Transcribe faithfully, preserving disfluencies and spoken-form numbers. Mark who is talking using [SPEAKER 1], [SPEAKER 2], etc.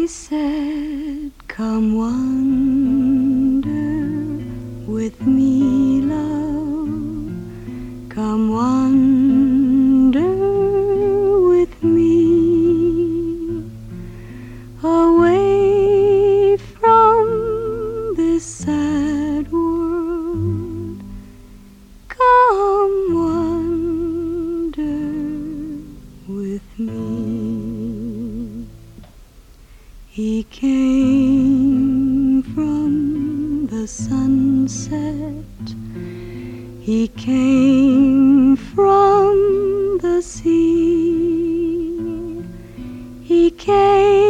[SPEAKER 1] He said, come wander with me, love. Come wander with me away from this sad world. Come wander with me. He came from the sunset. He came from the sea. He came